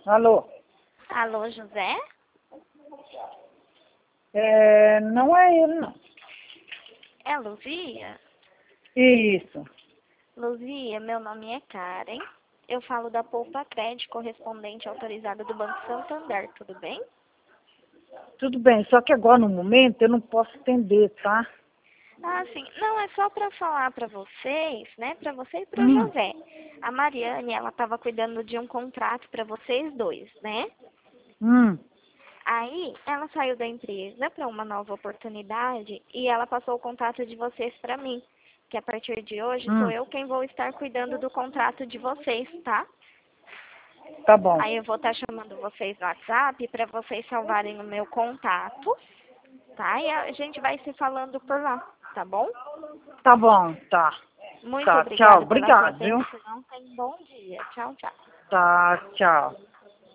Alô? Alô, José? Não é ele, não. É a Luzia? Isso. Luzia, meu nome é Karen. Eu falo da Poupa Cred, correspondente autorizada do Banco Santander, tudo bem? Tudo bem, só que agora no momento eu não posso atender, tá? Ah, sim. Não, é só para falar para vocês, né? Para você e para o Hum, José. A Mariane, ela estava cuidando de um contrato para vocês dois, né? hum. Aí, ela saiu da empresa para uma nova oportunidade e ela passou o contato de vocês para mim. Que a partir de hoje sou Hum. eu quem vou estar cuidando do contrato de vocês, tá? Tá bom. Aí eu vou estar chamando vocês no WhatsApp para vocês salvarem o meu contato, tá? E a gente vai se falando por lá, tá bom? Tá bom, tá. Muito Tá, tchau. obrigada pela sua Obrigado, viu? atenção. Tenha um bom dia. Tchau, tchau. Tá, tchau.